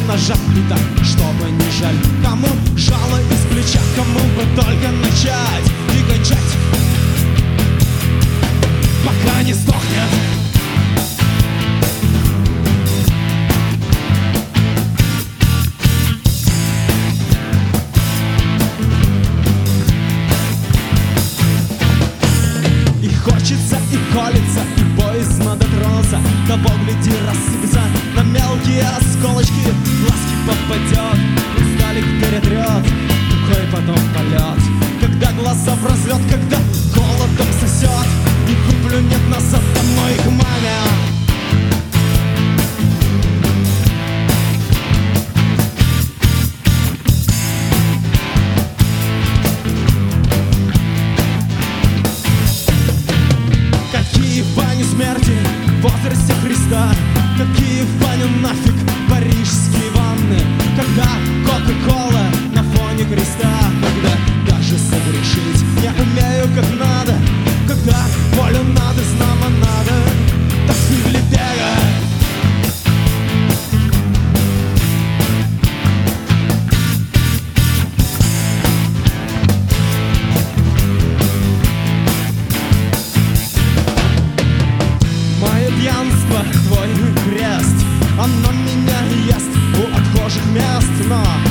нажать и так, чтобы не жаль. Кому жало из плеча, кому бы только начать и кончать, пока не сдохнет. И хочется, и колется, и боязно дотронуться, того гляди рассыпется на мелкие осколочки, глазки попадет, хрусталик перетрет, какой потом полет, когда глаза в разлет, когда голодом сосет, и выплюнет назад домой к маме. Какие в баню смерти в возрасте Христа, какие в баню нафиг парижские ванны, когда Кока-Кола на фоне креста, когда даже согрешить не умею как надо, когда волю надо, знамо надо, так с библиотека. Мое пьянство, твой крест, оно меня ест у отхожих мест, но